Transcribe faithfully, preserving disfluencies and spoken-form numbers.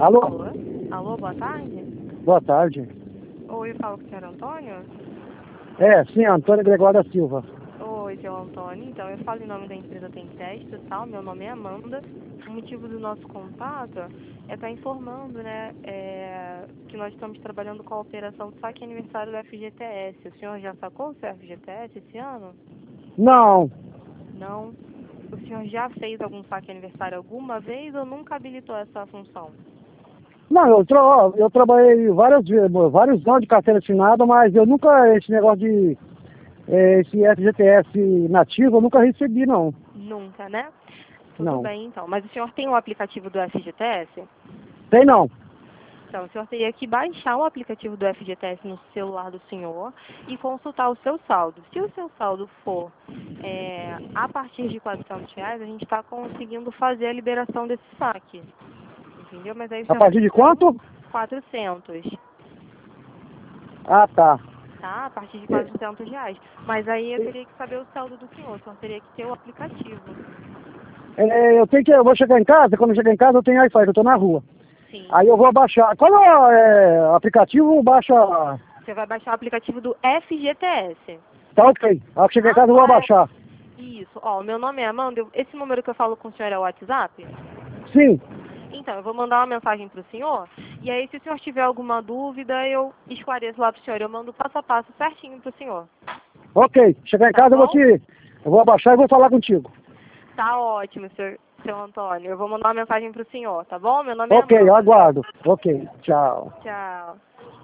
Alô? Alô? Alô, boa tarde. Boa tarde. Oi, eu falo com o senhor Antônio? É, sim, Antônio Gregório da Silva. Oi, seu Antônio. Então, eu falo em nome da empresa Tem Crédito, tal. Meu nome é Amanda. O motivo do nosso contato é estar informando, né, é, que nós estamos trabalhando com a operação do saque aniversário do F G T S. O senhor já sacou o seu F G T S esse ano? Não, Não. O senhor já fez algum saque aniversário alguma vez ou nunca habilitou essa função? não, eu, tra ó, eu trabalhei várias vezes, vários anos de carteira assinada, mas eu nunca, esse negócio de, é, esse F G T S nativo, eu nunca recebi, não. Nunca, né? Tudo Não. bem, então. Mas o senhor tem o aplicativo do F G T S? Tem não. Então, o senhor teria que baixar o aplicativo do F G T S no celular do senhor e consultar o seu saldo. Se o seu saldo for é, a partir de quatrocentos reais, a gente está conseguindo fazer a liberação desse saque. Entendeu? Mas aí o A senhor partir de precisa quanto? quatrocentos, Ah, tá. tá? A partir de quatrocentos reais. Mas aí eu teria que saber o saldo do senhor. O senhor teria que ter o aplicativo. É, eu tenho que, eu vou chegar em casa, quando eu chegar em casa eu tenho Wi-Fi, eu tô na rua. Sim. Aí eu vou baixar. Qual é o aplicativo? Baixa. Você vai baixar o aplicativo do F G T S. Tá ok. Ao chegar em casa eu vou Agora, baixar. isso. Ó, o meu nome é Amanda. Eu- Esse número que eu falo com o senhor é o WhatsApp? Sim. Então, eu vou mandar uma mensagem para o senhor. E aí, se o senhor tiver alguma dúvida, eu esclareço lá para o senhor. Eu mando passo a passo certinho para o senhor. Ok. Chegar em Tá casa eu vou bom? te. Eu vou abaixar e vou falar contigo. Tá ótimo, senhor, seu Antônio. Eu vou mandar uma mensagem para o senhor, tá bom? Meu nome é Ok, eu Amanda. aguardo. Ok, tchau. Tchau.